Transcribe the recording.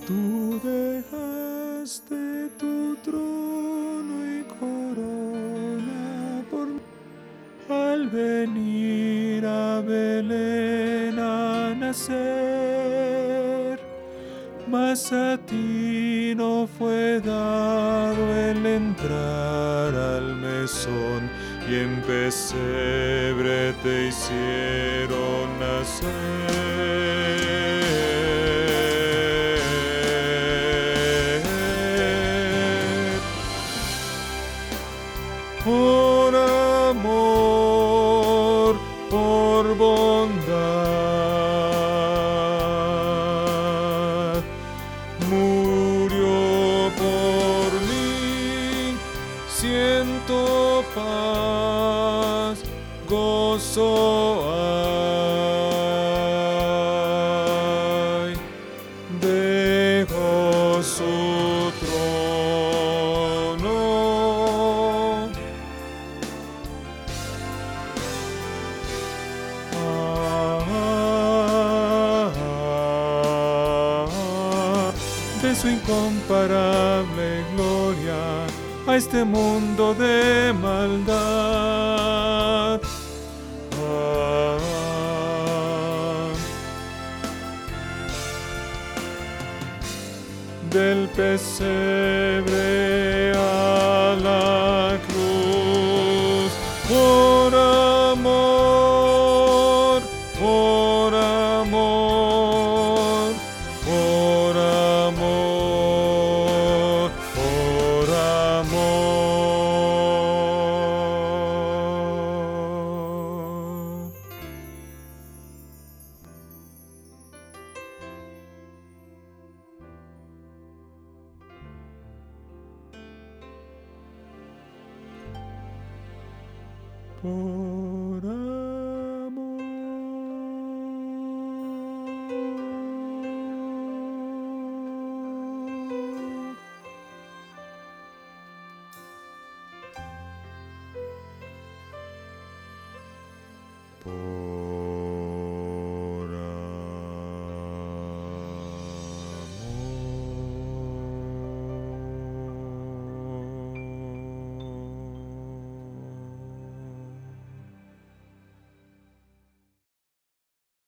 Tú dejaste tu trono y corona por mí. Al venir a Belén a nacer, mas a ti no fue dado el entrar al mesón, y en pesebre te hicieron nacer. Por amor, por bondad, murió por mí. Siento paz, gozo hay, dejó su trono. De su incomparable gloria a este mundo de maldad. Del pesebre a la cruz, por amor, por amor, por amor, por amor. Por amor. Por